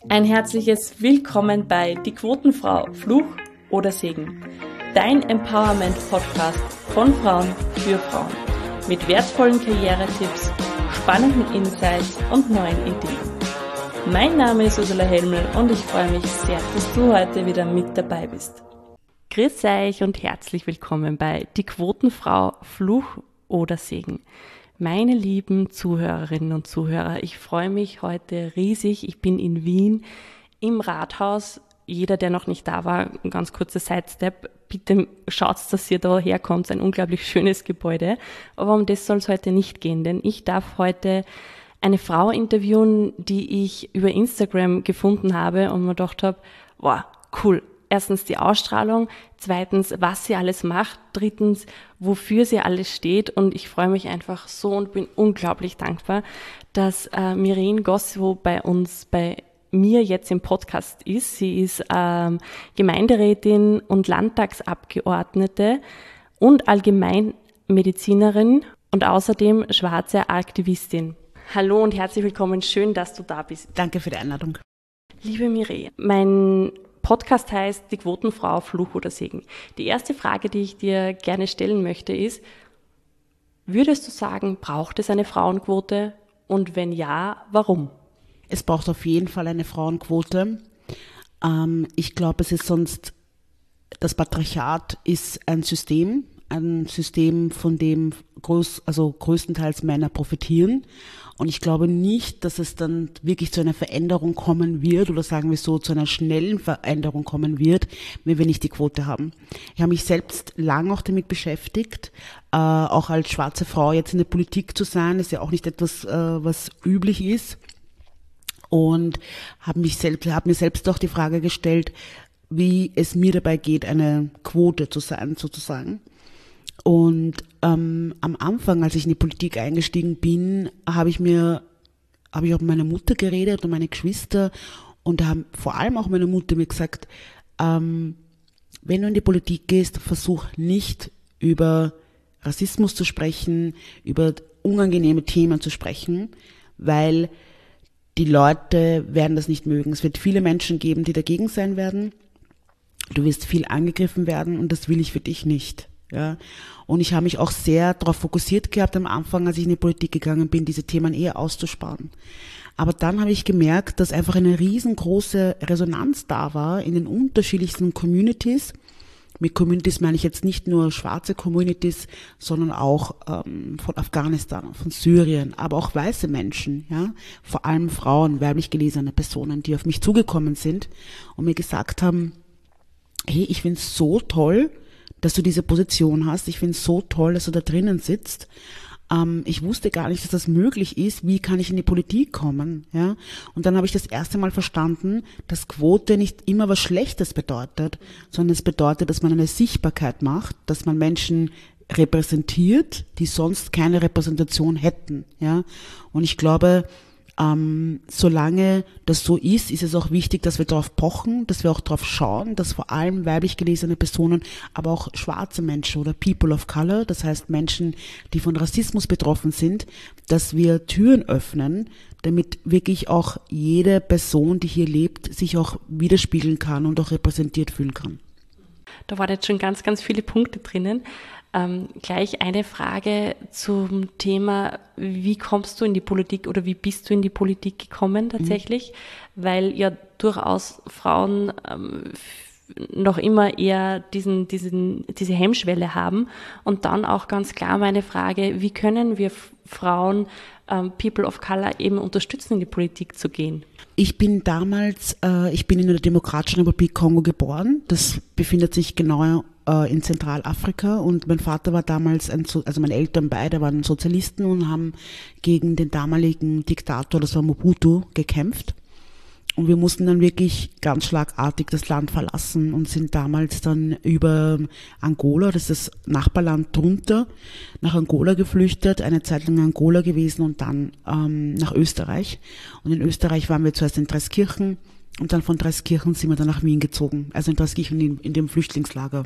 Ein herzliches Willkommen bei Die Quotenfrau, Fluch oder Segen. Dein Empowerment-Podcast von Frauen für Frauen. Mit wertvollen Karrieretipps, spannenden Insights und neuen Ideen. Mein Name ist Ursula Helmel und ich freue mich sehr, dass du heute wieder mit dabei bist. Grüß euch und herzlich willkommen bei Die Quotenfrau, Fluch oder Segen. Meine lieben Zuhörerinnen und Zuhörer, ich freue mich heute riesig. Ich bin in Wien im Rathaus. Jeder, der noch nicht da war, ein ganz kurzer Sidestep. Bitte schaut, dass ihr da herkommt. Ein unglaublich schönes Gebäude. Aber um das soll es heute nicht gehen, denn ich darf heute eine Frau interviewen, die ich über Instagram gefunden habe und mir gedacht habe, wow, cool. Erstens die Ausstrahlung, zweitens, was sie alles macht, drittens, wofür sie alles steht. Und ich freue mich einfach so und bin unglaublich dankbar, dass Miriam Gosso bei mir jetzt im Podcast ist. Sie ist Gemeinderätin und Landtagsabgeordnete und Allgemeinmedizinerin und außerdem schwarze Aktivistin. Hallo und herzlich willkommen. Schön, dass du da bist. Danke für die Einladung. Liebe Miriam, mein Podcast heißt Die Quotenfrau, Fluch oder Segen. Die erste Frage, die ich dir gerne stellen möchte, ist, würdest du sagen, braucht es eine Frauenquote? Und wenn ja, warum? Es braucht auf jeden Fall eine Frauenquote. Ich glaube, es ist sonst, das Patriarchat ist ein System, von dem größtenteils Männer profitieren. Und ich glaube nicht, dass es dann wirklich zu einer Veränderung kommen wird oder sagen wir so, zu einer schnellen Veränderung kommen wird, wenn wir nicht die Quote haben. Ich habe mich selbst lange auch damit beschäftigt, auch als schwarze Frau jetzt in der Politik zu sein, ist ja auch nicht etwas, was üblich ist. Und habe mir selbst auch die Frage gestellt, wie es mir dabei geht, eine Quote zu sein, sozusagen. Und am Anfang, als ich in die Politik eingestiegen bin, habe ich auch mit meiner Mutter geredet und meine Geschwister und da haben vor allem auch meine Mutter mir gesagt, wenn du in die Politik gehst, versuch nicht über Rassismus zu sprechen, über unangenehme Themen zu sprechen, weil die Leute werden das nicht mögen. Es wird viele Menschen geben, die dagegen sein werden. Du wirst viel angegriffen werden und das will ich für dich nicht. Ja, und ich habe mich auch sehr darauf fokussiert gehabt am Anfang, als ich in die Politik gegangen bin, diese Themen eher auszusparen. Aber dann habe ich gemerkt, dass einfach eine riesengroße Resonanz da war in den unterschiedlichsten Communities. Mit Communities meine ich jetzt nicht nur schwarze Communities, sondern auch von Afghanistan, von Syrien, aber auch weiße Menschen, ja, vor allem Frauen, weiblich gelesene Personen, die auf mich zugekommen sind und mir gesagt haben, hey, ich finde es so toll, dass du diese Position hast. Ich finde es so toll, dass du da drinnen sitzt. Ich wusste gar nicht, dass das möglich ist. Wie kann ich in die Politik kommen? Ja? Und dann habe ich das erste Mal verstanden, dass Quote nicht immer was Schlechtes bedeutet, sondern es bedeutet, dass man eine Sichtbarkeit macht, dass man Menschen repräsentiert, die sonst keine Repräsentation hätten. Ja? Und ich glaube, solange das so ist es auch wichtig, dass wir darauf pochen, dass wir auch darauf schauen, dass vor allem weiblich gelesene Personen, aber auch schwarze Menschen oder People of Color, das heißt Menschen, die von Rassismus betroffen sind, dass wir Türen öffnen, damit wirklich auch jede Person, die hier lebt, sich auch widerspiegeln kann und auch repräsentiert fühlen kann. Da waren jetzt schon ganz, ganz viele Punkte drinnen. Gleich eine Frage zum Thema, wie kommst du in die Politik oder wie bist du in die Politik gekommen tatsächlich? Weil ja durchaus Frauen noch immer eher diese Hemmschwelle haben. Und dann auch ganz klar meine Frage, wie können wir Frauen, People of Color eben unterstützen, in die Politik zu gehen? Ich bin in der Demokratischen Republik Kongo geboren. Das befindet sich genau in Zentralafrika und mein Vater war damals, meine Eltern beide waren Sozialisten und haben gegen den damaligen Diktator, das war Mobutu, gekämpft. Und wir mussten dann wirklich ganz schlagartig das Land verlassen und sind damals dann über Angola, das ist das Nachbarland drunter, nach Angola geflüchtet, eine Zeit lang in Angola gewesen und dann nach Österreich. Und in Österreich waren wir zuerst in Treskirchen und dann von Treskirchen sind wir dann nach Wien gezogen, also in Treskirchen in dem Flüchtlingslager.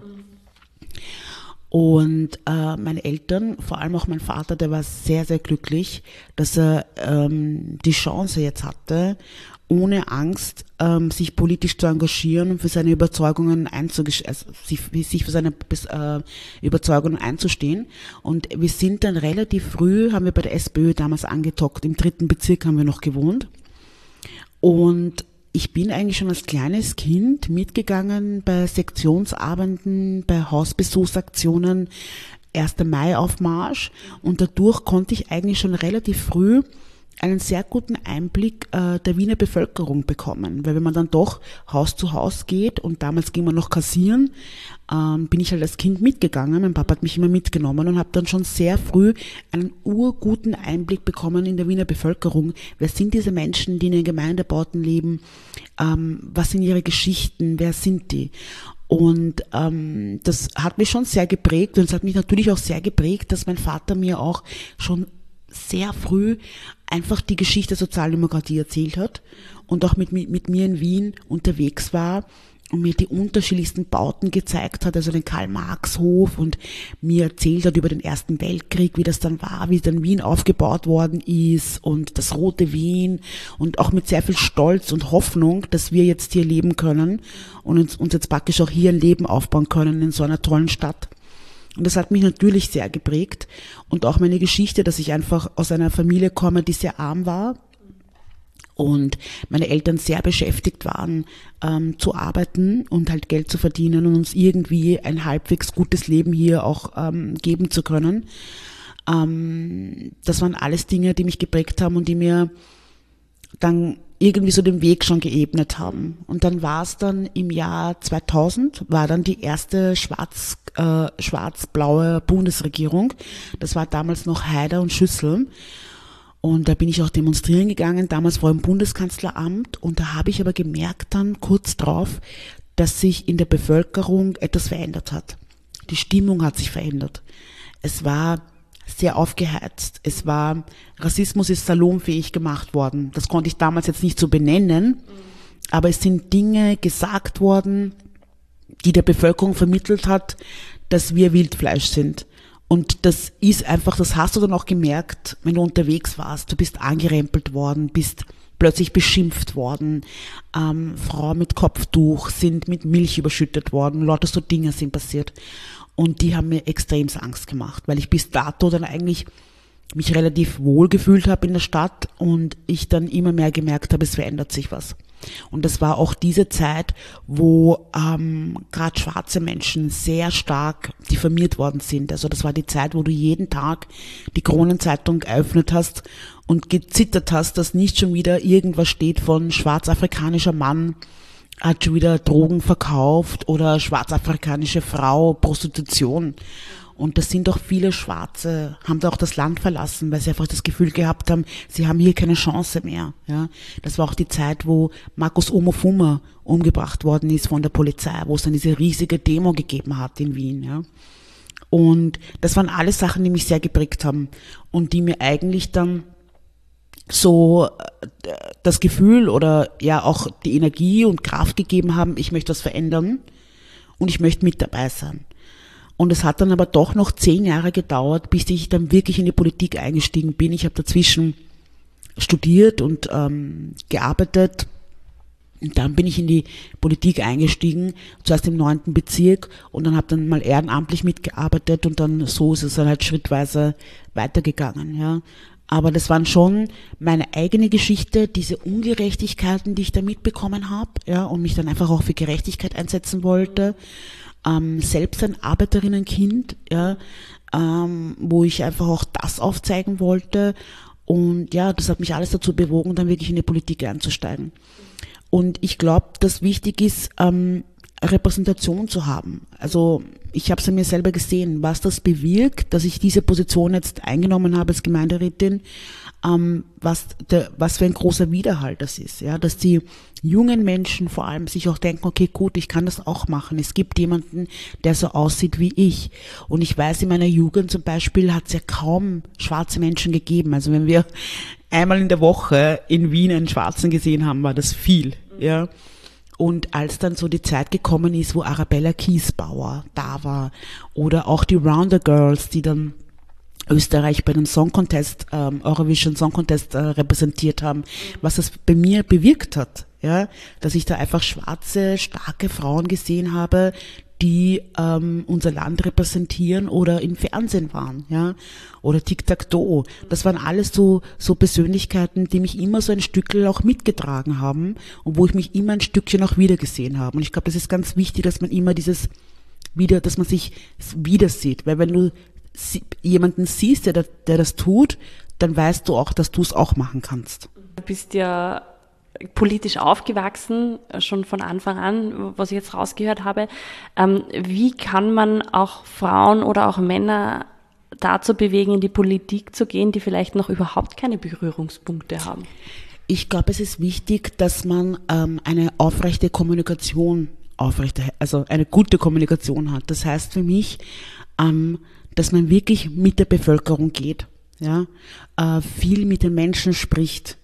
Und meine Eltern, vor allem auch mein Vater, der war sehr, sehr glücklich, dass er die Chance jetzt hatte, ohne Angst, sich politisch zu engagieren und für seine Überzeugungen sich für seine Überzeugungen einzustehen. Und wir sind dann relativ früh, haben wir bei der SPÖ damals angedockt, im 3. Bezirk haben wir noch gewohnt. Und ich bin eigentlich schon als kleines Kind mitgegangen bei Sektionsabenden, bei Hausbesuchsaktionen, 1. Mai-Aufmarsch, und dadurch konnte ich eigentlich schon relativ früh einen sehr guten Einblick der Wiener Bevölkerung bekommen, weil wenn man dann doch Haus zu Haus geht, und damals ging man noch kassieren, bin ich halt als Kind mitgegangen, mein Papa hat mich immer mitgenommen und habe dann schon sehr früh einen urguten Einblick bekommen in der Wiener Bevölkerung. Wer sind diese Menschen, die in den Gemeindebauten leben? Was sind ihre Geschichten? Wer sind die? Und das hat mich schon sehr geprägt, und es hat mich natürlich auch sehr geprägt, dass mein Vater mir auch schon sehr früh einfach die Geschichte der Sozialdemokratie erzählt hat und auch mit mir in Wien unterwegs war und mir die unterschiedlichsten Bauten gezeigt hat, also den Karl-Marx-Hof, und mir erzählt hat über den Ersten Weltkrieg, wie das dann war, wie dann Wien aufgebaut worden ist und das rote Wien, und auch mit sehr viel Stolz und Hoffnung, dass wir jetzt hier leben können und uns jetzt praktisch auch hier ein Leben aufbauen können in so einer tollen Stadt. Und das hat mich natürlich sehr geprägt, und auch meine Geschichte, dass ich einfach aus einer Familie komme, die sehr arm war und meine Eltern sehr beschäftigt waren, zu arbeiten und halt Geld zu verdienen und uns irgendwie ein halbwegs gutes Leben hier auch geben zu können. Das waren alles Dinge, die mich geprägt haben und die mir dann irgendwie so den Weg schon geebnet haben. Und dann war es dann im Jahr 2000, war dann die erste schwarz-blaue Bundesregierung. Das war damals noch Haider und Schüssel. Und da bin ich auch demonstrieren gegangen, damals vor dem Bundeskanzleramt. Und da habe ich aber gemerkt dann kurz drauf, dass sich in der Bevölkerung etwas verändert hat. Die Stimmung hat sich verändert. Es war sehr aufgeheizt. Rassismus ist salonfähig gemacht worden. Das konnte ich damals jetzt nicht so benennen, aber es sind Dinge gesagt worden, die der Bevölkerung vermittelt hat, dass wir Wildfleisch sind. Und das ist einfach, das hast du dann auch gemerkt, wenn du unterwegs warst. Du bist angerempelt worden, bist plötzlich beschimpft worden. Frauen mit Kopftuch sind mit Milch überschüttet worden. Lauter so Dinge sind passiert. Und die haben mir extrem Angst gemacht, weil ich bis dato dann eigentlich mich relativ wohl gefühlt habe in der Stadt und ich dann immer mehr gemerkt habe, es verändert sich was. Und das war auch diese Zeit, wo gerade schwarze Menschen sehr stark diffamiert worden sind. Also das war die Zeit, wo du jeden Tag die Kronenzeitung geöffnet hast und gezittert hast, dass nicht schon wieder irgendwas steht von schwarzafrikanischer Mann hat schon wieder Drogen verkauft oder schwarzafrikanische Frau, Prostitution. Und das sind doch viele Schwarze, haben da auch das Land verlassen, weil sie einfach das Gefühl gehabt haben, sie haben hier keine Chance mehr. Ja, das war auch die Zeit, wo Markus Omofuma umgebracht worden ist von der Polizei, wo es dann diese riesige Demo gegeben hat in Wien. Ja. Und das waren alles Sachen, die mich sehr geprägt haben und die mir eigentlich dann so das Gefühl oder ja auch die Energie und Kraft gegeben haben, ich möchte was verändern und ich möchte mit dabei sein. Und es hat dann aber doch noch 10 Jahre gedauert, bis ich dann wirklich in die Politik eingestiegen bin. Ich habe dazwischen studiert und gearbeitet. Und dann bin ich in die Politik eingestiegen, zuerst im 9. Bezirk und dann habe dann mal ehrenamtlich mitgearbeitet und dann so ist es dann halt schrittweise weitergegangen, ja. Aber das waren schon meine eigene Geschichte, diese Ungerechtigkeiten, die ich da mitbekommen habe, ja, und mich dann einfach auch für Gerechtigkeit einsetzen wollte. Selbst ein Arbeiterinnenkind, ja, wo ich einfach auch das aufzeigen wollte. Und ja, das hat mich alles dazu bewogen, dann wirklich in die Politik einzusteigen. Und ich glaube, dass wichtig ist, Repräsentation zu haben. Also ich habe es an mir selber gesehen, was das bewirkt, dass ich diese Position jetzt eingenommen habe als Gemeinderätin, was für ein großer Widerhall das ist, ja, dass die jungen Menschen vor allem sich auch denken, okay, gut, ich kann das auch machen. Es gibt jemanden, der so aussieht wie ich. Und ich weiß, in meiner Jugend zum Beispiel hat es ja kaum schwarze Menschen gegeben. Also wenn wir einmal in der Woche in Wien einen Schwarzen gesehen haben, war das viel, ja. Und als dann so die Zeit gekommen ist, wo Arabella Kiesbauer da war oder auch die Rounder Girls, die dann Österreich bei dem Song Contest, Eurovision Song Contest repräsentiert haben, was das bei mir bewirkt hat, ja, dass ich da einfach schwarze, starke Frauen gesehen habe, die unser Land repräsentieren oder im Fernsehen waren, ja, oder Tic-Tac-Toe. Das waren alles so Persönlichkeiten, die mich immer so ein Stückchen auch mitgetragen haben und wo ich mich immer ein Stückchen auch wiedergesehen habe. Und ich glaube, das ist ganz wichtig, dass man immer dass man sich wieder sieht, weil wenn du jemanden siehst, der das tut, dann weißt du auch, dass du es auch machen kannst. Du bist ja politisch aufgewachsen, schon von Anfang an, was ich jetzt rausgehört habe. Wie kann man auch Frauen oder auch Männer dazu bewegen, in die Politik zu gehen, die vielleicht noch überhaupt keine Berührungspunkte haben? Ich glaube, es ist wichtig, dass man eine aufrechte Kommunikation also eine gute Kommunikation hat. Das heißt für mich, dass man wirklich mit der Bevölkerung geht, ja, viel mit den Menschen spricht,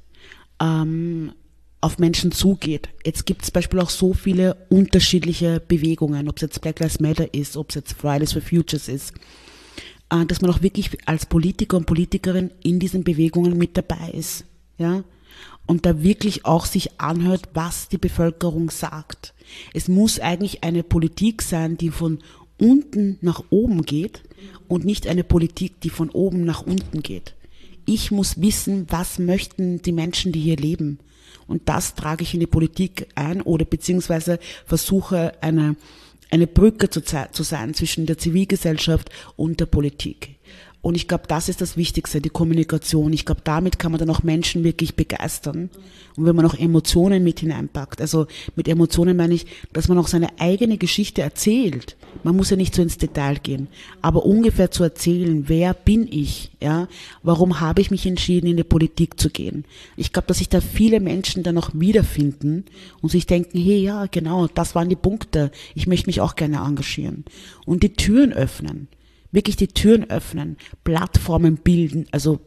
auf Menschen zugeht. Jetzt gibt es zum Beispiel auch so viele unterschiedliche Bewegungen, ob es jetzt Black Lives Matter ist, ob es jetzt Fridays for Futures ist, dass man auch wirklich als Politiker und Politikerin in diesen Bewegungen mit dabei ist, ja, und da wirklich auch sich anhört, was die Bevölkerung sagt. Es muss eigentlich eine Politik sein, die von unten nach oben geht und nicht eine Politik, die von oben nach unten geht. Ich muss wissen, was möchten die Menschen, die hier leben. Und das trage ich in die Politik ein oder beziehungsweise versuche eine Brücke zu sein zwischen der Zivilgesellschaft und der Politik. Und ich glaube, das ist das Wichtigste, die Kommunikation. Ich glaube, damit kann man dann auch Menschen wirklich begeistern. Und wenn man auch Emotionen mit hineinpackt, also mit Emotionen meine ich, dass man auch seine eigene Geschichte erzählt. Man muss ja nicht so ins Detail gehen, aber ungefähr zu erzählen, wer bin ich, ja, warum habe ich mich entschieden, in die Politik zu gehen. Ich glaube, dass sich da viele Menschen dann auch wiederfinden und sich denken, hey, ja, genau, das waren die Punkte, ich möchte mich auch gerne engagieren. Und die Türen öffnen. Wirklich die Türen öffnen, Plattformen bilden,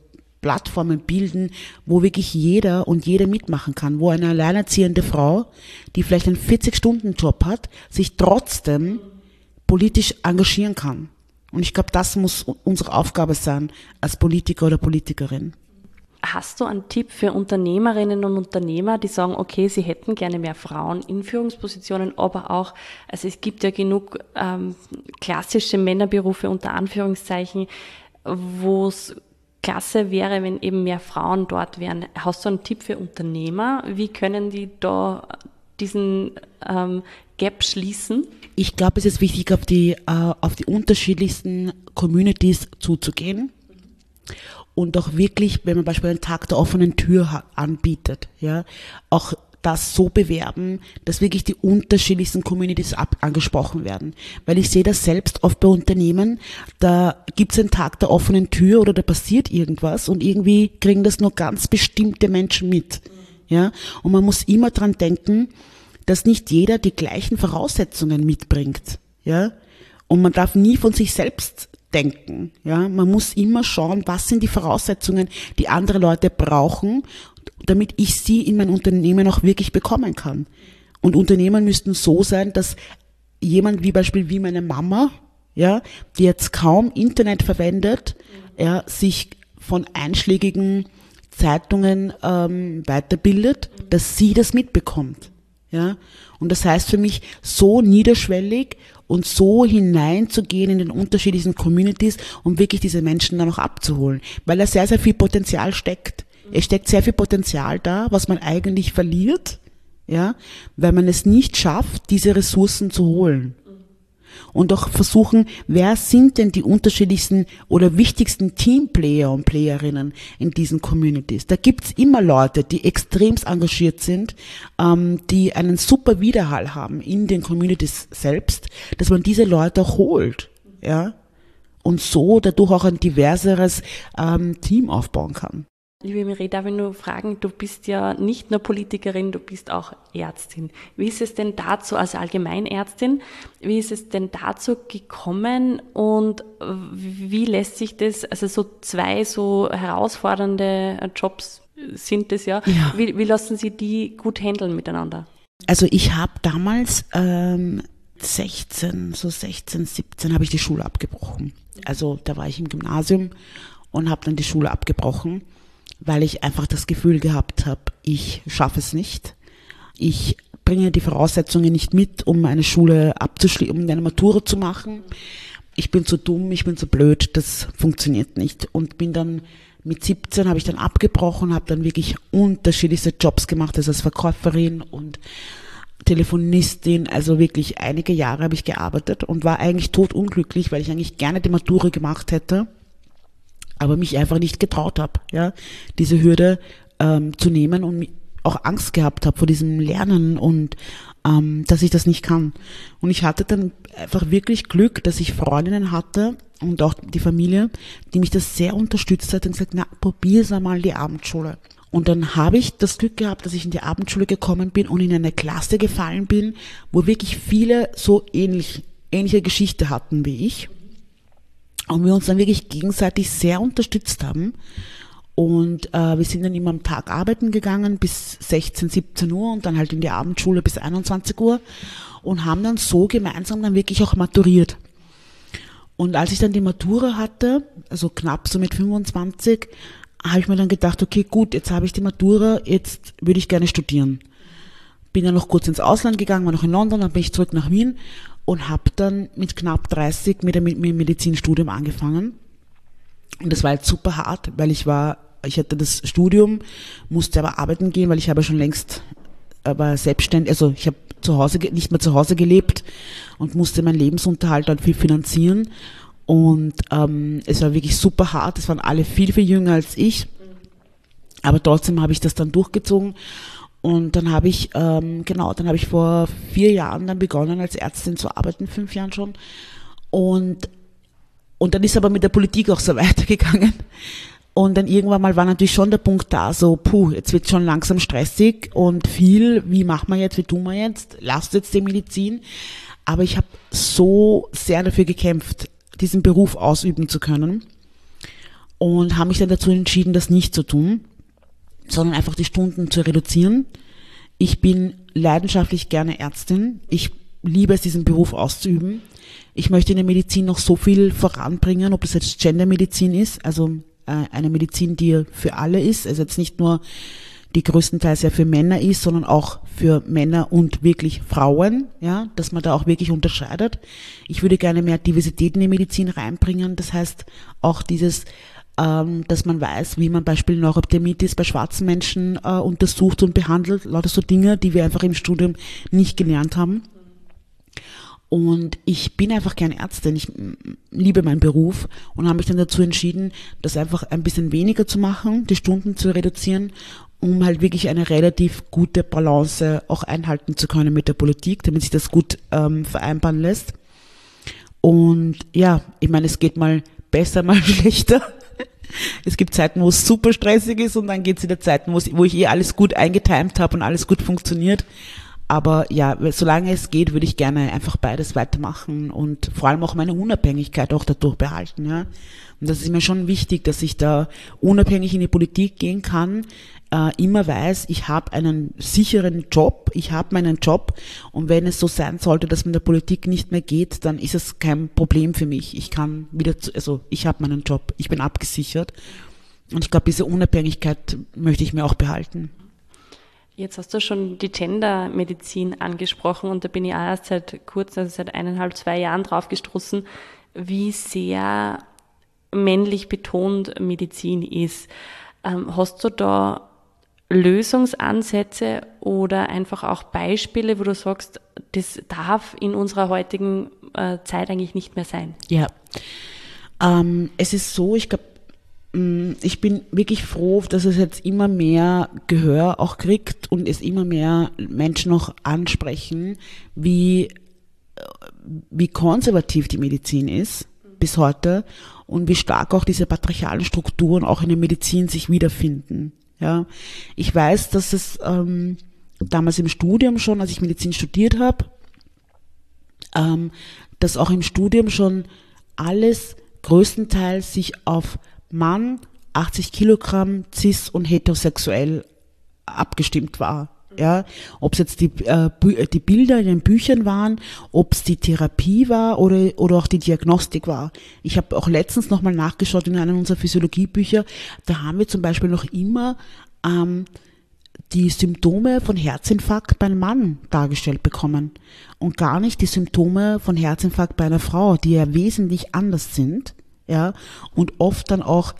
wo wirklich jeder und jede mitmachen kann, wo eine alleinerziehende Frau, die vielleicht einen 40-Stunden-Job hat, sich trotzdem politisch engagieren kann. Und ich glaube, das muss unsere Aufgabe sein als Politiker oder Politikerin. Hast du einen Tipp für Unternehmerinnen und Unternehmer, die sagen, okay, sie hätten gerne mehr Frauen in Führungspositionen, aber auch, also es gibt ja genug klassische Männerberufe unter Anführungszeichen, wo es klasse wäre, wenn eben mehr Frauen dort wären. Hast du einen Tipp für Unternehmer? Wie können die da diesen Gap schließen? Ich glaube, es ist wichtig, auf die unterschiedlichsten Communities zuzugehen. Und auch wirklich, wenn man beispielsweise einen Tag der offenen Tür anbietet, ja, auch das so bewerben, dass wirklich die unterschiedlichsten Communities angesprochen werden. Weil ich sehe das selbst oft bei Unternehmen, da gibt's einen Tag der offenen Tür oder da passiert irgendwas und irgendwie kriegen das nur ganz bestimmte Menschen mit. Ja, und man muss immer dran denken, dass nicht jeder die gleichen Voraussetzungen mitbringt. Ja, und man darf nie von sich selbst denken. Ja, man muss immer schauen, was sind die Voraussetzungen, die andere Leute brauchen, damit ich sie in mein Unternehmen auch wirklich bekommen kann. Und Unternehmen müssten so sein, dass jemand wie meine Mama, ja, die jetzt kaum Internet verwendet, ja, sich von einschlägigen Zeitungen weiterbildet, dass sie das mitbekommt. Ja, und das heißt für mich, so niederschwellig und so hineinzugehen in den unterschiedlichen Communities, um wirklich diese Menschen dann auch abzuholen, weil da sehr, sehr viel Potenzial steckt. Es steckt sehr viel Potenzial da, was man eigentlich verliert, ja, weil man es nicht schafft, diese Ressourcen zu holen. Und auch versuchen, wer sind denn die unterschiedlichsten oder wichtigsten Teamplayer und Playerinnen in diesen Communities. Da gibt's immer Leute, die extremst engagiert sind, die einen super Widerhall haben in den Communities selbst, dass man diese Leute auch holt, ja, und so dadurch auch ein diverseres Team aufbauen kann. Liebe Mireille, darf ich nur fragen, du bist ja nicht nur Politikerin, du bist auch Ärztin. Wie ist es denn dazu, also Allgemeinärztin, wie ist es denn dazu gekommen und wie lässt sich das, also so zwei so herausfordernde Jobs sind es ja. Wie lassen Sie die gut handeln miteinander? Also ich habe damals 16, 17 habe ich die Schule abgebrochen. Also da war ich im Gymnasium und habe dann die Schule abgebrochen, weil ich einfach das Gefühl gehabt habe, ich schaffe es nicht. Ich bringe die Voraussetzungen nicht mit, um eine Schule abzuschließen, um eine Matura zu machen. Ich bin zu dumm, ich bin zu blöd, das funktioniert nicht. Und bin dann mit 17 habe ich dann abgebrochen, habe dann wirklich unterschiedlichste Jobs gemacht, also als Verkäuferin und Telefonistin, also wirklich einige Jahre habe ich gearbeitet und war eigentlich totunglücklich, weil ich eigentlich gerne die Matura gemacht hätte, aber mich einfach nicht getraut habe, ja, diese Hürde zu nehmen und auch Angst gehabt habe vor diesem Lernen und dass ich das nicht kann. Und ich hatte dann einfach wirklich Glück, dass ich Freundinnen hatte und auch die Familie, die mich das sehr unterstützt hat und gesagt, na, probier's einmal die Abendschule. Und dann habe ich das Glück gehabt, dass ich in die Abendschule gekommen bin und in eine Klasse gefallen bin, wo wirklich viele so ähnliche Geschichte hatten wie ich. Und wir uns dann wirklich gegenseitig sehr unterstützt haben. Und wir sind dann immer am Tag arbeiten gegangen bis 16, 17 Uhr und dann halt in die Abendschule bis 21 Uhr und haben dann so gemeinsam dann wirklich auch maturiert. Und als ich dann die Matura hatte, also knapp so mit 25, habe ich mir dann gedacht, okay, gut, jetzt habe ich die Matura, jetzt würde ich gerne studieren. Bin dann noch kurz ins Ausland gegangen, war noch in London, dann bin ich zurück nach Wien und habe dann mit knapp 30 mit dem Medizinstudium angefangen. Und das war jetzt super hart, weil ich hatte das Studium, musste aber arbeiten gehen, weil ich habe schon längst war selbstständig, also ich habe nicht mehr zu Hause gelebt und musste meinen Lebensunterhalt dann viel finanzieren. Und es war wirklich super hart, es waren alle viel, viel jünger als ich, aber trotzdem habe ich das dann durchgezogen. Und dann habe ich, vor 4 Jahren dann begonnen als Ärztin zu arbeiten, 5 Jahren schon. Und dann ist aber mit der Politik auch so weitergegangen. Und dann irgendwann mal war natürlich schon der Punkt da, so, jetzt wird schon langsam stressig und viel, wie machen wir jetzt, wie tun wir jetzt, lasst jetzt die Medizin. Aber ich habe so sehr dafür gekämpft, diesen Beruf ausüben zu können und habe mich dann dazu entschieden, das nicht zu tun, sondern einfach die Stunden zu reduzieren. Ich bin leidenschaftlich gerne Ärztin. Ich liebe es, diesen Beruf auszuüben. Ich möchte in der Medizin noch so viel voranbringen, ob das jetzt Gendermedizin ist, also eine Medizin, die für alle ist, also jetzt nicht nur die größtenteils ja für Männer ist, sondern auch für Männer und wirklich Frauen, ja, dass man da auch wirklich unterscheidet. Ich würde gerne mehr Diversität in die Medizin reinbringen, das heißt auch dieses, dass man weiß, wie man beispielsweise Neurodermitis bei schwarzen Menschen untersucht und behandelt, lauter so Dinge, die wir einfach im Studium nicht gelernt haben. Und ich bin einfach gern Ärztin, ich liebe meinen Beruf und habe mich dann dazu entschieden, das einfach ein bisschen weniger zu machen, die Stunden zu reduzieren, um halt wirklich eine relativ gute Balance auch einhalten zu können mit der Politik, damit sich das gut vereinbaren lässt. Und ja, ich meine, es geht mal besser, mal schlechter. Es gibt Zeiten, wo es super stressig ist und dann geht es wieder Zeiten, wo ich alles gut eingetimt habe und alles gut funktioniert. Aber ja, solange es geht, würde ich gerne einfach beides weitermachen und vor allem auch meine Unabhängigkeit auch dadurch behalten, ja. Und das ist mir schon wichtig, dass ich da unabhängig in die Politik gehen kann, immer weiß, ich habe einen sicheren Job, ich habe meinen Job und wenn es so sein sollte, dass mit der Politik nicht mehr geht, dann ist es kein Problem für mich. Ich kann wieder, ich habe meinen Job, ich bin abgesichert und ich glaube, diese Unabhängigkeit möchte ich mir auch behalten. Jetzt hast du schon die Gendermedizin angesprochen und da bin ich auch erst seit 1,5, 2 Jahren drauf gestoßen, wie sehr männlich betont Medizin ist. Hast du da Lösungsansätze oder einfach auch Beispiele, wo du sagst, das darf in unserer heutigen Zeit eigentlich nicht mehr sein? Ja, es ist so, ich glaube, ich bin wirklich froh, dass es jetzt immer mehr Gehör auch kriegt und es immer mehr Menschen noch ansprechen, wie konservativ die Medizin ist bis heute und wie stark auch diese patriarchalen Strukturen auch in der Medizin sich wiederfinden. Ja, ich weiß, dass es damals im Studium schon, als ich Medizin studiert habe, dass auch im Studium schon alles größtenteils sich auf Mann, 80 Kilogramm, cis und heterosexuell abgestimmt war. Ja, ob es jetzt die Bilder in den Büchern waren, ob es die Therapie war oder auch die Diagnostik war. Ich habe auch letztens nochmal nachgeschaut in einem unserer Physiologiebücher, da haben wir zum Beispiel noch immer die Symptome von Herzinfarkt bei einem Mann dargestellt bekommen und gar nicht die Symptome von Herzinfarkt bei einer Frau, die ja wesentlich anders sind, ja, und oft dann auch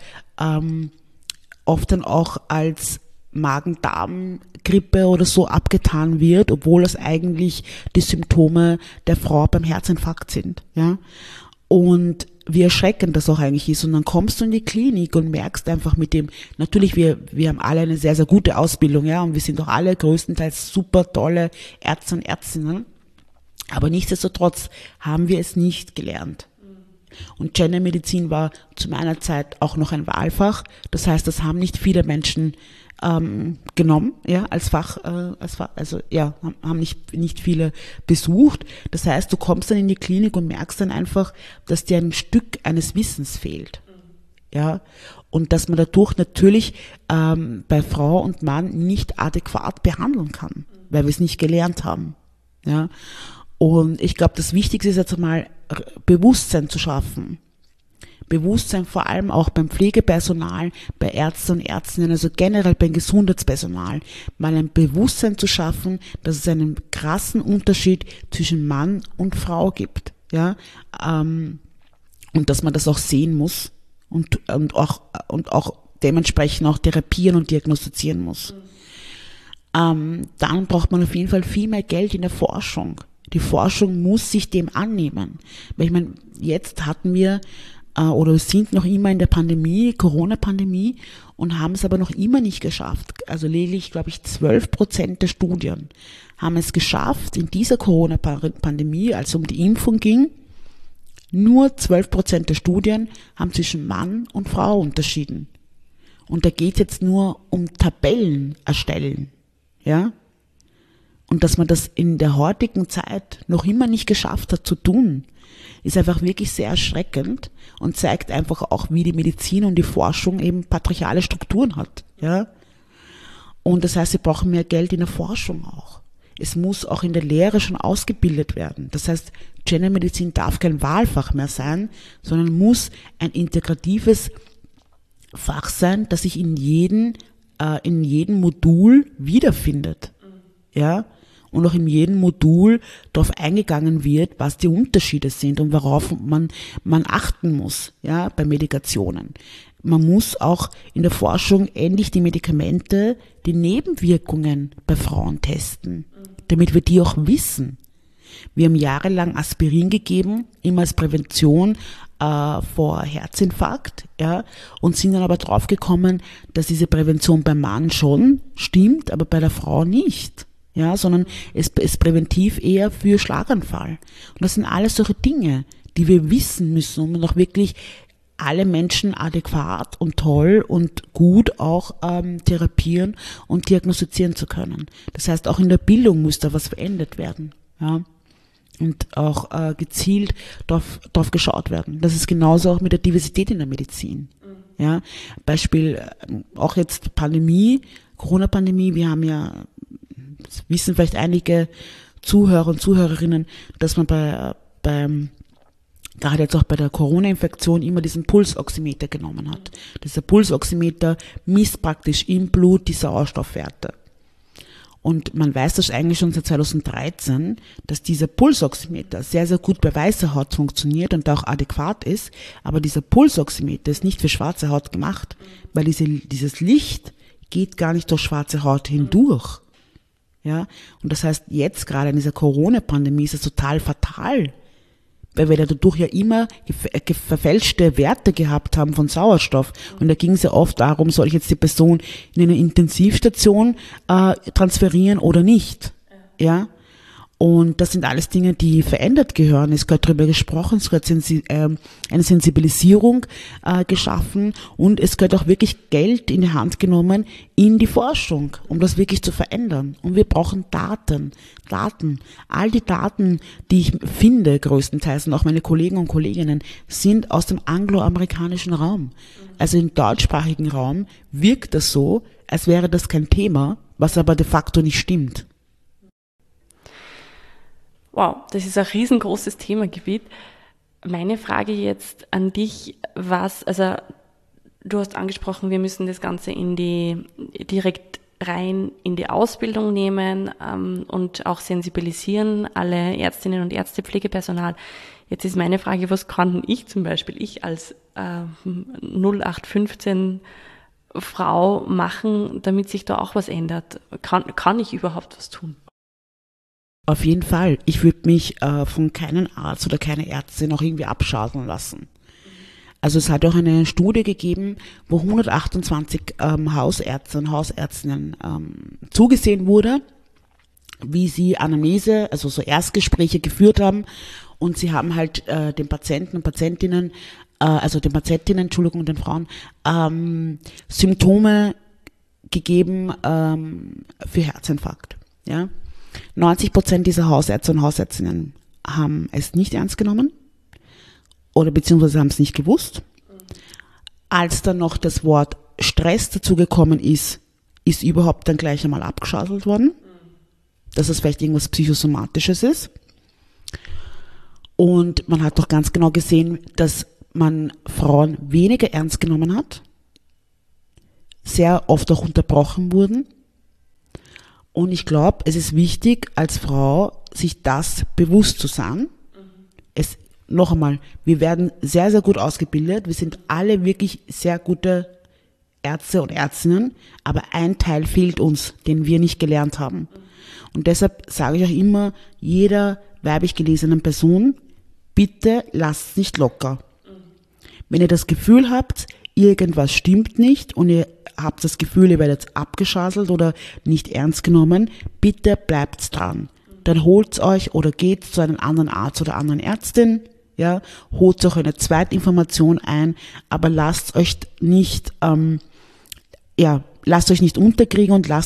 als Magen-Darm-Grippe oder so abgetan wird, obwohl das eigentlich die Symptome der Frau beim Herzinfarkt sind, ja. Und wie erschreckend das auch eigentlich ist. Und dann kommst du in die Klinik und merkst einfach mit dem, natürlich, wir haben alle eine sehr, sehr gute Ausbildung, ja, und wir sind auch alle größtenteils super tolle Ärzte und Ärztinnen. Aber nichtsdestotrotz haben wir es nicht gelernt. Und Gendermedizin war zu meiner Zeit auch noch ein Wahlfach. Das heißt, das haben nicht viele Menschen genommen, ja, als Fach, also ja, haben nicht viele besucht. Das heißt, du kommst dann in die Klinik und merkst dann einfach, dass dir ein Stück eines Wissens fehlt, ja, und dass man dadurch natürlich bei Frau und Mann nicht adäquat behandeln kann, weil wir es nicht gelernt haben, ja. Und ich glaube, das Wichtigste ist jetzt einmal Bewusstsein zu schaffen. Bewusstsein vor allem auch beim Pflegepersonal, bei Ärzten und Ärztinnen, also generell beim Gesundheitspersonal, mal ein Bewusstsein zu schaffen, dass es einen krassen Unterschied zwischen Mann und Frau gibt, ja, und dass man das auch sehen muss und auch dementsprechend auch therapieren und diagnostizieren muss. Dann braucht man auf jeden Fall viel mehr Geld in der Forschung. Die Forschung muss sich dem annehmen, weil ich meine, jetzt hatten wir oder sind noch immer in der Pandemie, Corona-Pandemie, und haben es aber noch immer nicht geschafft. Also lediglich, glaube ich, 12% der Studien haben es geschafft, in dieser Corona-Pandemie, als es um die Impfung ging, nur 12% der Studien haben zwischen Mann und Frau unterschieden. Und da geht es jetzt nur um Tabellen erstellen, ja. Und dass man das in der heutigen Zeit noch immer nicht geschafft hat zu tun, ist einfach wirklich sehr erschreckend und zeigt einfach auch, wie die Medizin und die Forschung eben patriarchale Strukturen hat, ja. Und das heißt, wir brauchen mehr Geld in der Forschung auch. Es muss auch in der Lehre schon ausgebildet werden. Das heißt, Gendermedizin darf kein Wahlfach mehr sein, sondern muss ein integratives Fach sein, das sich in jedem Modul wiederfindet, ja. Und auch in jedem Modul darauf eingegangen wird, was die Unterschiede sind und worauf man achten muss, ja, bei Medikationen. Man muss auch in der Forschung endlich die Medikamente, die Nebenwirkungen bei Frauen testen, damit wir die auch wissen. Wir haben jahrelang Aspirin gegeben, immer als Prävention vor Herzinfarkt, ja, und sind dann aber draufgekommen, dass diese Prävention beim Mann schon stimmt, aber bei der Frau nicht. Ja, sondern es ist präventiv eher für Schlaganfall. Und das sind alles solche Dinge, die wir wissen müssen, um noch wirklich alle Menschen adäquat und toll und gut auch therapieren und diagnostizieren zu können. Das heißt, auch in der Bildung muss da was verändert werden, ja, und auch gezielt drauf geschaut werden. Das ist genauso auch mit der Diversität in der Medizin. Ja, Beispiel auch jetzt Pandemie, Corona-Pandemie. Wir haben ja, das wissen vielleicht einige Zuhörer und Zuhörerinnen, dass man gerade jetzt auch bei der Corona-Infektion immer diesen Pulsoximeter genommen hat. Dieser Pulsoximeter misst praktisch im Blut die Sauerstoffwerte. Und man weiß das eigentlich schon seit 2013, dass dieser Pulsoximeter sehr, sehr gut bei weißer Haut funktioniert und auch adäquat ist. Aber dieser Pulsoximeter ist nicht für schwarze Haut gemacht, weil dieses Licht geht gar nicht durch schwarze Haut hindurch. Ja, und das heißt, jetzt gerade in dieser Corona-Pandemie ist es total fatal, weil wir dadurch ja immer verfälschte Werte gehabt haben von Sauerstoff. Und da ging es ja oft darum, soll ich jetzt die Person in eine Intensivstation transferieren oder nicht? Ja. Und das sind alles Dinge, die verändert gehören. Es gehört darüber gesprochen, es gehört eine Sensibilisierung geschaffen und es gehört auch wirklich Geld in die Hand genommen in die Forschung, um das wirklich zu verändern. Und wir brauchen Daten. All die Daten, die ich finde, größtenteils, und auch meine Kollegen und Kolleginnen, sind aus dem angloamerikanischen Raum. Also im deutschsprachigen Raum wirkt das so, als wäre das kein Thema, was aber de facto nicht stimmt. Wow, das ist ein riesengroßes Themengebiet. Meine Frage jetzt an dich, also du hast angesprochen, wir müssen das Ganze direkt rein in die Ausbildung nehmen und auch sensibilisieren, alle Ärztinnen und Ärzte, Pflegepersonal. Jetzt ist meine Frage, was kann ich zum Beispiel, ich als 0815 Frau machen, damit sich da auch was ändert? Kann ich überhaupt was tun? Auf jeden Fall. Ich würde mich von keinem Arzt oder keiner Ärztin auch irgendwie abschaden lassen. Also es hat auch eine Studie gegeben, wo 128 Hausärzte und Hausärztinnen zugesehen wurde, wie sie Anamnese, also so Erstgespräche geführt haben, und sie haben halt den Patienten und Patientinnen, Entschuldigung, den Frauen, Symptome gegeben für Herzinfarkt. Ja? 90% dieser Hausärzte und Hausärztinnen haben es nicht ernst genommen oder beziehungsweise haben es nicht gewusst. Als dann noch das Wort Stress dazugekommen ist überhaupt dann gleich einmal abgeschaltet worden, dass es vielleicht irgendwas Psychosomatisches ist. Und man hat doch ganz genau gesehen, dass man Frauen weniger ernst genommen hat, sehr oft auch unterbrochen wurden. Und ich glaube, es ist wichtig, als Frau sich das bewusst zu sein. Noch einmal, wir werden sehr, sehr gut ausgebildet. Wir sind alle wirklich sehr gute Ärzte und Ärztinnen, aber ein Teil fehlt uns, den wir nicht gelernt haben. Und deshalb sage ich auch immer, jeder weiblich gelesenen Person, bitte lasst nicht locker. Wenn ihr das Gefühl habt, irgendwas stimmt nicht und ihr habt das Gefühl, ihr werdet abgeschaselt oder nicht ernst genommen, bitte bleibt dran. Dann holt's euch oder geht zu einem anderen Arzt oder anderen Ärztin, ja, holt euch eine Zweitinformation ein, aber lasst euch nicht unterkriegen und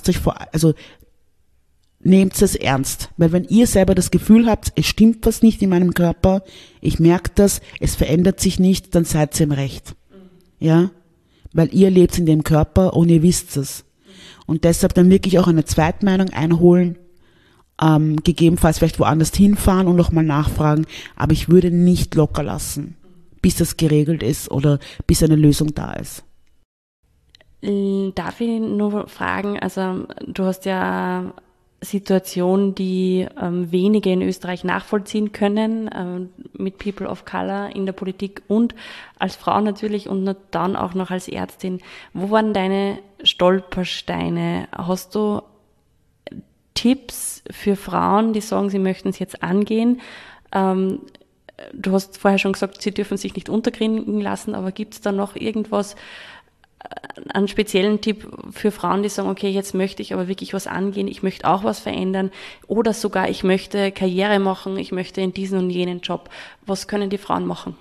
nehmt es ernst. Weil wenn ihr selber das Gefühl habt, es stimmt was nicht in meinem Körper, ich merke das, es verändert sich nicht, dann seid ihr im Recht. Ja, weil ihr lebt in dem Körper und ihr wisst es. Und deshalb dann wirklich auch eine Zweitmeinung einholen, gegebenenfalls vielleicht woanders hinfahren und nochmal nachfragen, aber ich würde nicht locker lassen, bis das geregelt ist oder bis eine Lösung da ist. Darf ich nur fragen, also du hast ja Situation, die wenige in Österreich nachvollziehen können, mit People of Color in der Politik und als Frau natürlich und dann auch noch als Ärztin. Wo waren deine Stolpersteine? Hast du Tipps für Frauen, die sagen, sie möchten es jetzt angehen? Du hast vorher schon gesagt, sie dürfen sich nicht unterkriegen lassen, aber gibt es da noch irgendwas, einen speziellen Tipp für Frauen, die sagen, okay, jetzt möchte ich aber wirklich was angehen, ich möchte auch was verändern oder sogar ich möchte Karriere machen, ich möchte in diesen und jenen Job. Was können die Frauen machen?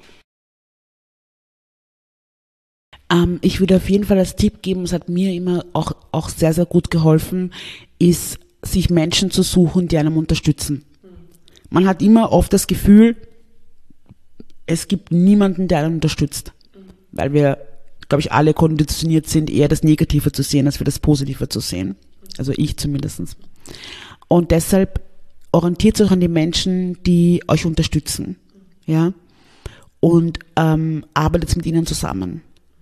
Ich würde auf jeden Fall als Tipp geben, es hat mir immer auch sehr, sehr gut geholfen, ist, sich Menschen zu suchen, die einem unterstützen. Man hat immer oft das Gefühl, es gibt niemanden, der einen unterstützt, weil wir, glaube ich, alle konditioniert sind, eher das Negative zu sehen, als wir das Positive zu sehen. Also ich zumindest. Und deshalb orientiert euch an die Menschen, die euch unterstützen. Ja? Und arbeitet mit ihnen zusammen.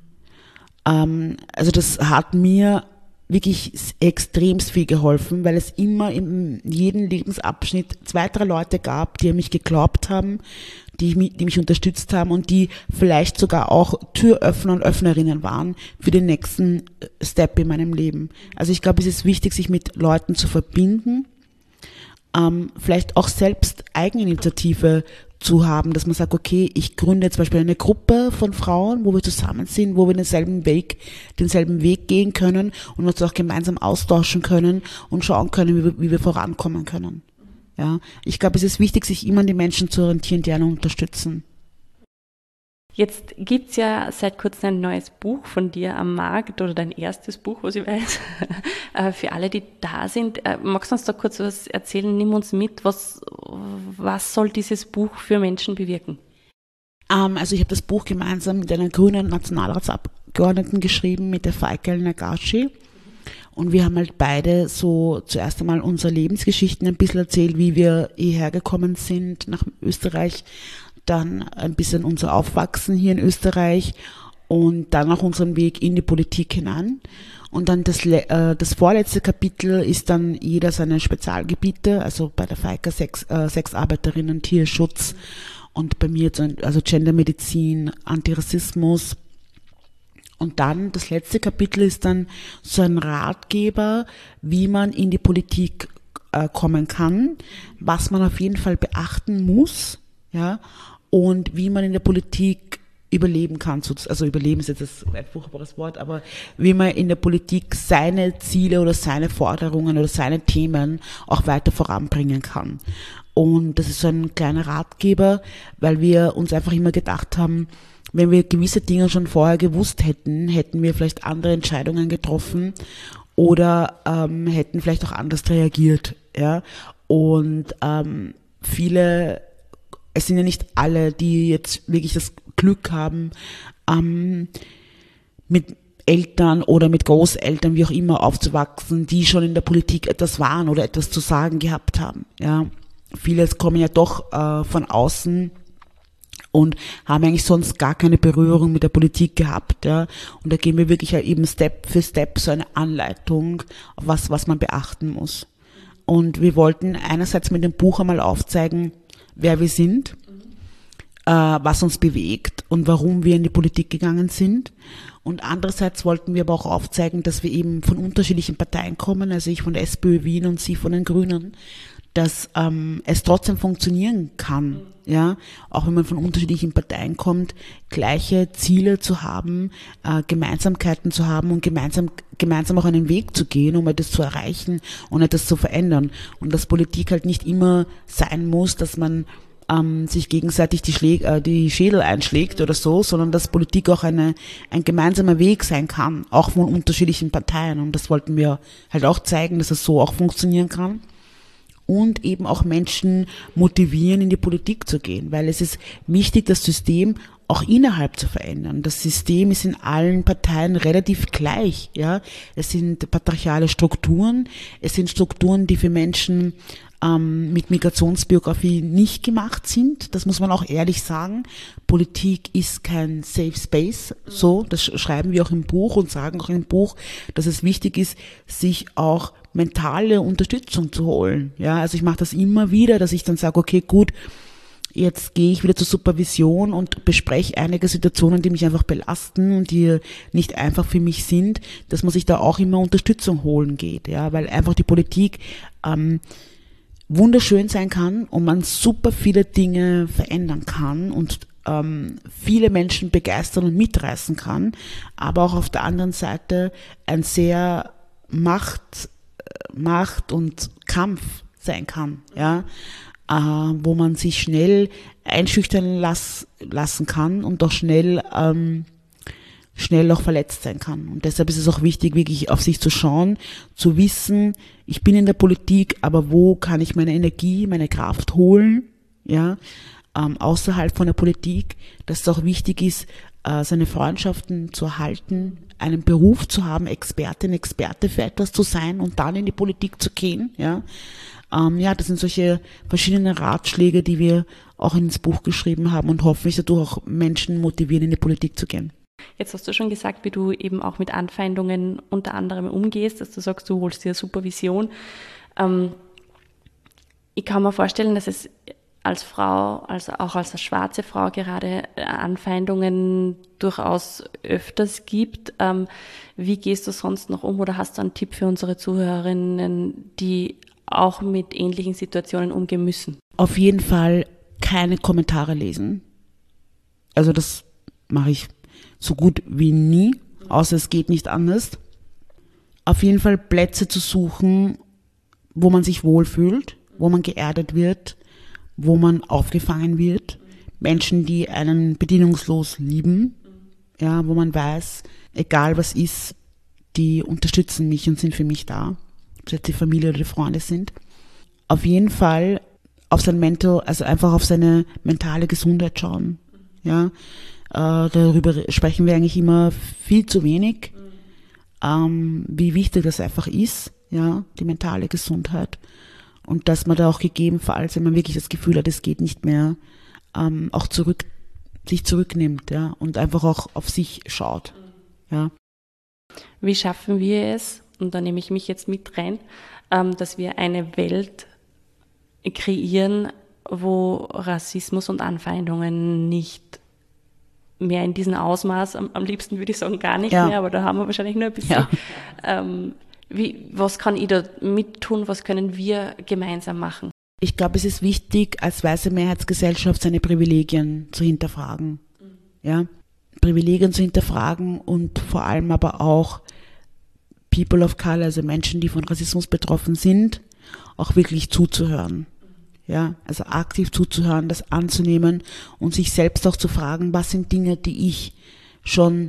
Also das hat mir wirklich extremst viel geholfen, weil es immer in jedem Lebensabschnitt 2, 3 Leute gab, die an mich geglaubt haben, die mich unterstützt haben und die vielleicht sogar auch Türöffner und Öffnerinnen waren für den nächsten Step in meinem Leben. Also ich glaube, es ist wichtig, sich mit Leuten zu verbinden, vielleicht auch selbst Eigeninitiative zu haben, dass man sagt, okay, ich gründe zum Beispiel eine Gruppe von Frauen, wo wir zusammen sind, wo wir denselben Weg gehen können und uns auch gemeinsam austauschen können und schauen können, wie wir vorankommen können. Ja, ich glaube, es ist wichtig, sich immer an die Menschen zu orientieren, die einen unterstützen. Jetzt gibt's ja seit kurzem ein neues Buch von dir am Markt oder dein erstes Buch, was ich weiß, für alle, die da sind. Magst du uns da kurz was erzählen? Nimm uns mit, was soll dieses Buch für Menschen bewirken? Also ich habe das Buch gemeinsam mit einer grünen Nationalratsabgeordneten geschrieben, mit der Faike Nagashi. Und wir haben halt beide so zuerst einmal unsere Lebensgeschichten ein bisschen erzählt, wie wir hierher gekommen sind nach Österreich, dann ein bisschen unser Aufwachsen hier in Österreich und dann auch unseren Weg in die Politik hinein. Und dann das vorletzte Kapitel ist dann jeder seine Spezialgebiete, also bei der Feika Sexarbeiterinnen, Tierschutz und bei mir also Gendermedizin, Antirassismus. Und dann das letzte Kapitel ist dann so ein Ratgeber, wie man in die Politik kommen kann, was man auf jeden Fall beachten muss, ja, und wie man in der Politik überleben kann. Also überleben ist jetzt ein furchtbares Wort, aber wie man in der Politik seine Ziele oder seine Forderungen oder seine Themen auch weiter voranbringen kann. Und das ist so ein kleiner Ratgeber, weil wir uns einfach immer gedacht haben, wenn wir gewisse Dinge schon vorher gewusst hätten, hätten wir vielleicht andere Entscheidungen getroffen oder hätten vielleicht auch anders reagiert. Ja? Und es sind ja nicht alle, die jetzt wirklich das Glück haben, mit Eltern oder mit Großeltern, wie auch immer, aufzuwachsen, die schon in der Politik etwas waren oder etwas zu sagen gehabt haben. Ja? Viele kommen ja doch von außen und haben eigentlich sonst gar keine Berührung mit der Politik gehabt, ja. Und da geben wir wirklich halt eben Step für Step so eine Anleitung, auf was man beachten muss. Und wir wollten einerseits mit dem Buch einmal aufzeigen, wer wir sind, was uns bewegt und warum wir in die Politik gegangen sind. Und andererseits wollten wir aber auch aufzeigen, dass wir eben von unterschiedlichen Parteien kommen, also ich von der SPÖ Wien und Sie von den Grünen, dass es trotzdem funktionieren kann, ja, auch wenn man von unterschiedlichen Parteien kommt, gleiche Ziele zu haben, Gemeinsamkeiten zu haben und gemeinsam auch einen Weg zu gehen, um etwas zu erreichen und etwas zu verändern. Und dass Politik halt nicht immer sein muss, dass man sich gegenseitig die Schädel einschlägt oder so, sondern dass Politik auch ein gemeinsamer Weg sein kann, auch von unterschiedlichen Parteien. Und das wollten wir halt auch zeigen, dass es so auch funktionieren kann. Und eben auch Menschen motivieren, in die Politik zu gehen, weil es ist wichtig, das System auch innerhalb zu verändern. Das System ist in allen Parteien relativ gleich, ja. Es sind patriarchale Strukturen, es sind Strukturen, die für Menschen mit Migrationsbiografie nicht gemacht sind. Das muss man auch ehrlich sagen. Politik ist kein Safe Space. So, das schreiben wir auch im Buch und sagen auch im Buch, dass es wichtig ist, sich auch mentale Unterstützung zu holen. Ja, also ich mache das immer wieder, dass ich dann sage, okay, gut, jetzt gehe ich wieder zur Supervision und bespreche einige Situationen, die mich einfach belasten und die nicht einfach für mich sind, dass man sich da auch immer Unterstützung holen geht. Ja, weil einfach die Politik wunderschön sein kann und man super viele Dinge verändern kann und viele Menschen begeistern und mitreißen kann, aber auch auf der anderen Seite ein sehr Macht und Kampf sein kann, ja, wo man sich schnell einschüchtern lassen kann und auch schnell auch verletzt sein kann. Und deshalb ist es auch wichtig, wirklich auf sich zu schauen, zu wissen, ich bin in der Politik, aber wo kann ich meine Energie, meine Kraft holen, ja, außerhalb von der Politik, dass es auch wichtig ist, seine Freundschaften zu erhalten, einen Beruf zu haben, Experte für etwas zu sein und dann in die Politik zu gehen, ja. Das sind solche verschiedenen Ratschläge, die wir auch ins Buch geschrieben haben und hoffentlich dadurch auch Menschen motivieren, in die Politik zu gehen. Jetzt hast du schon gesagt, wie du eben auch mit Anfeindungen unter anderem umgehst, dass du sagst, du holst dir Supervision. Ich kann mir vorstellen, dass es als Frau, also auch als schwarze Frau gerade Anfeindungen durchaus öfters gibt. Wie gehst du sonst noch um oder hast du einen Tipp für unsere Zuhörerinnen, die auch mit ähnlichen Situationen umgehen müssen? Auf jeden Fall keine Kommentare lesen. Also das mache ich so gut wie nie, außer es geht nicht anders. Auf jeden Fall Plätze zu suchen, wo man sich wohlfühlt, wo man geerdet wird, wo man aufgefangen wird. Menschen, die einen bedingungslos lieben, ja, wo man weiß, egal was ist, die unterstützen mich und sind für mich da, ob es jetzt die Familie oder die Freunde sind. Auf jeden Fall auf sein einfach auf seine mentale Gesundheit schauen, ja. Darüber sprechen wir eigentlich immer viel zu wenig. wie wichtig das einfach ist, ja, die mentale Gesundheit. Und dass man da auch gegebenenfalls, wenn man wirklich das Gefühl hat, es geht nicht mehr, auch sich zurücknimmt, ja, und einfach auch auf sich schaut, ja. Wie schaffen wir es, und da nehme ich mich jetzt mit rein, dass wir eine Welt kreieren, wo Rassismus und Anfeindungen nicht mehr in diesem Ausmaß, am liebsten würde ich sagen gar nicht mehr, aber da haben wir wahrscheinlich nur ein bisschen. Ja. Was kann ich da mittun, was können wir gemeinsam machen? Ich glaube, es ist wichtig, als weiße Mehrheitsgesellschaft seine Privilegien zu hinterfragen. Ja? Privilegien zu hinterfragen und vor allem aber auch People of Color, also Menschen, die von Rassismus betroffen sind, auch wirklich zuzuhören. Ja, also aktiv zuzuhören, das anzunehmen und sich selbst auch zu fragen, was sind Dinge, die ich schon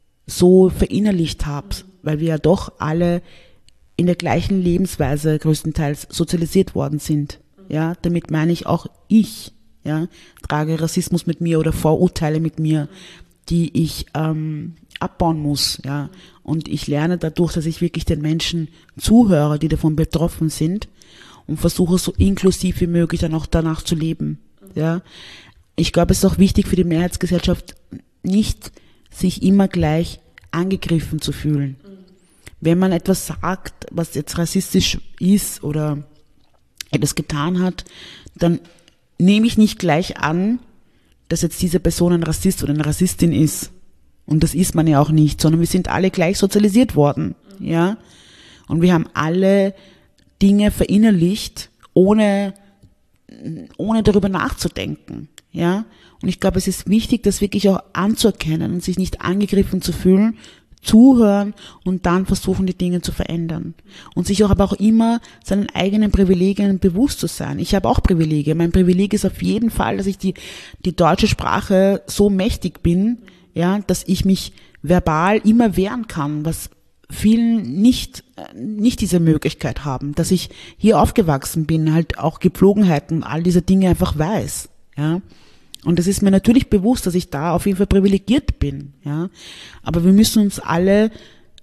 so verinnerlicht habe, weil wir ja doch alle in der gleichen Lebensweise größtenteils sozialisiert worden sind. Ja, damit meine ich auch ich, ja, trage Rassismus mit mir oder Vorurteile mit mir, die ich abbauen muss, ja. Und ich lerne dadurch, dass ich wirklich den Menschen zuhöre, die davon betroffen sind, und versuche so inklusiv wie möglich dann auch danach zu leben. Ja. Ich glaube, es ist auch wichtig für die Mehrheitsgesellschaft, nicht sich immer gleich angegriffen zu fühlen. Wenn man etwas sagt, was jetzt rassistisch ist oder etwas getan hat, dann nehme ich nicht gleich an, dass jetzt diese Person ein Rassist oder eine Rassistin ist. Und das ist man ja auch nicht, sondern wir sind alle gleich sozialisiert worden. Ja. Und wir haben alle Dinge verinnerlicht, ohne darüber nachzudenken, ja. Und ich glaube, es ist wichtig, das wirklich auch anzuerkennen und sich nicht angegriffen zu fühlen, zuhören und dann versuchen, die Dinge zu verändern. Und sich aber auch immer seinen eigenen Privilegien bewusst zu sein. Ich habe auch Privilegien. Mein Privileg ist auf jeden Fall, dass ich die deutsche Sprache so mächtig bin, ja, dass ich mich verbal immer wehren kann, was vielen nicht diese Möglichkeit haben, dass ich hier aufgewachsen bin, halt auch Gepflogenheiten, all diese Dinge einfach weiß, ja. Und das ist mir natürlich bewusst, dass ich da auf jeden Fall privilegiert bin, ja. Aber wir müssen uns alle,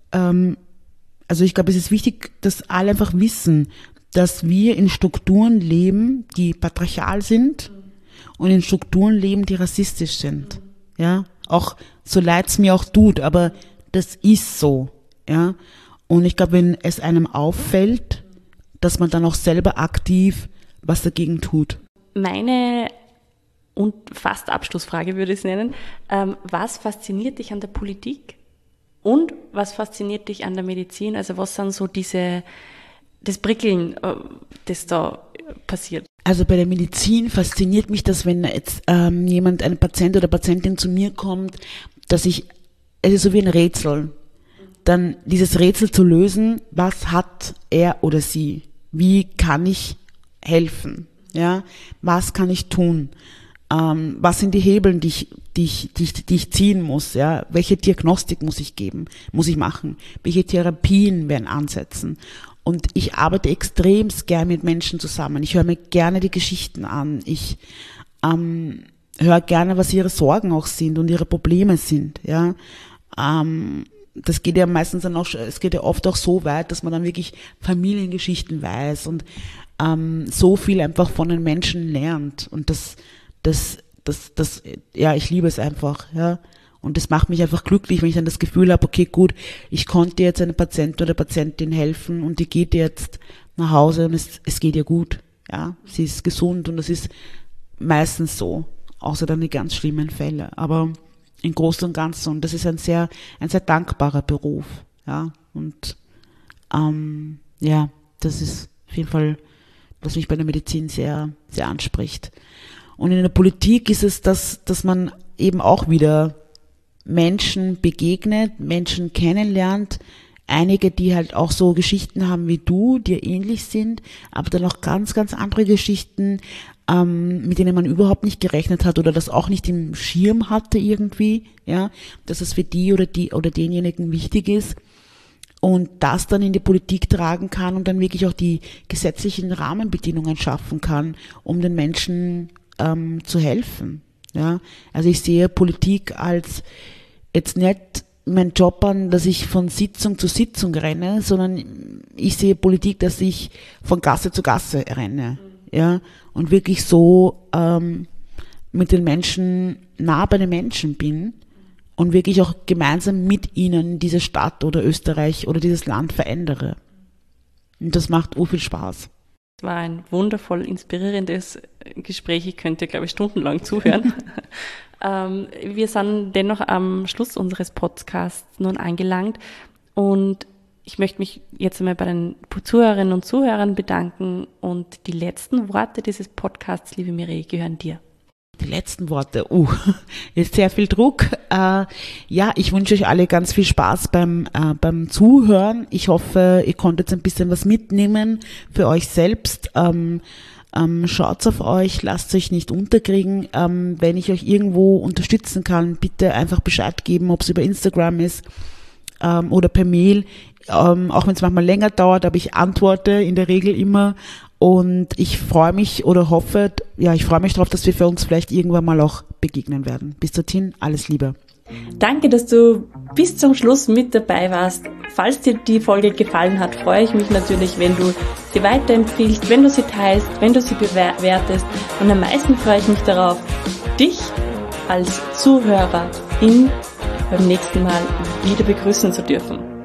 also ich glaube, es ist wichtig, dass alle einfach wissen, dass wir in Strukturen leben, die patriarchal sind und in Strukturen leben, die rassistisch sind, ja. Auch so leid es mir auch tut, aber das ist so. Ja, und ich glaube, wenn es einem auffällt, dass man dann auch selber aktiv was dagegen tut. Meine und fast Abschlussfrage würde ich es nennen. Was fasziniert dich an der Politik und was fasziniert dich an der Medizin? Also was sind so das Prickeln, das da passiert? Also bei der Medizin fasziniert mich das, wenn jetzt jemand, ein Patient oder Patientin zu mir kommt, es ist so wie ein Rätsel. Dann dieses Rätsel zu lösen, was hat er oder sie? Wie kann ich helfen? Ja, was kann ich tun? Was sind die Hebeln, die ich ziehen muss? Ja, welche Diagnostik muss ich machen? Welche Therapien werden ansetzen? Und ich arbeite extrem gern mit Menschen zusammen. Ich höre mir gerne die Geschichten an. Ich höre gerne, was ihre Sorgen auch sind und ihre Probleme sind. Ja. Das geht ja meistens dann auch, es geht ja oft auch so weit, dass man dann wirklich Familiengeschichten weiß und so viel einfach von den Menschen lernt. Und das, ja, ich liebe es einfach, ja. Und das macht mich einfach glücklich, wenn ich dann das Gefühl habe, okay, gut, ich konnte jetzt einem Patienten oder Patientin helfen und die geht jetzt nach Hause und es geht ihr gut, ja. Sie ist gesund und das ist meistens so, außer dann die ganz schlimmen Fälle. Aber im Großen und Ganzen. Und das ist ein sehr dankbarer Beruf, ja. Und ja, das ist auf jeden Fall, was mich bei der Medizin sehr, sehr anspricht. Und in der Politik ist es, dass man eben auch wieder Menschen begegnet, Menschen kennenlernt, einige, die halt auch so Geschichten haben wie du, die ähnlich sind, aber dann auch ganz, ganz andere Geschichten, mit denen man überhaupt nicht gerechnet hat oder das auch nicht im Schirm hatte irgendwie, ja, dass es für die oder denjenigen wichtig ist und das dann in die Politik tragen kann und dann wirklich auch die gesetzlichen Rahmenbedingungen schaffen kann, um den Menschen zu helfen, ja. Also ich sehe Politik als jetzt nicht mein Job an, dass ich von Sitzung zu Sitzung renne, sondern ich sehe Politik, dass ich von Gasse zu Gasse renne, ja, und wirklich so mit den Menschen, nah bei den Menschen bin und wirklich auch gemeinsam mit ihnen diese Stadt oder Österreich oder dieses Land verändere. Und das macht viel Spaß. Es war ein wundervoll inspirierendes Gespräch. Ich könnte, glaube ich, stundenlang zuhören. Wir sind dennoch am Schluss unseres Podcasts nun angelangt und ich möchte mich jetzt einmal bei den Zuhörerinnen und Zuhörern bedanken und die letzten Worte dieses Podcasts, liebe Mireille, gehören dir. Die letzten Worte, ist sehr viel Druck. Ja, ich wünsche euch alle ganz viel Spaß beim Zuhören. Ich hoffe, ihr konntet ein bisschen was mitnehmen für euch selbst. Schaut auf euch, lasst euch nicht unterkriegen. Wenn ich euch irgendwo unterstützen kann, bitte einfach Bescheid geben, ob es über Instagram ist oder per Mail. Auch wenn es manchmal länger dauert, aber ich antworte in der Regel immer. Und ich freue mich oder hoffe, ich freue mich darauf, dass wir für uns vielleicht irgendwann mal auch begegnen werden. Bis dorthin, alles Liebe. Danke, dass du bis zum Schluss mit dabei warst. Falls dir die Folge gefallen hat, freue ich mich natürlich, wenn du sie weiterempfiehlst, wenn du sie teilst, wenn du sie bewertest. Und am meisten freue ich mich darauf, dich als Zuhörerin beim nächsten Mal wieder begrüßen zu dürfen.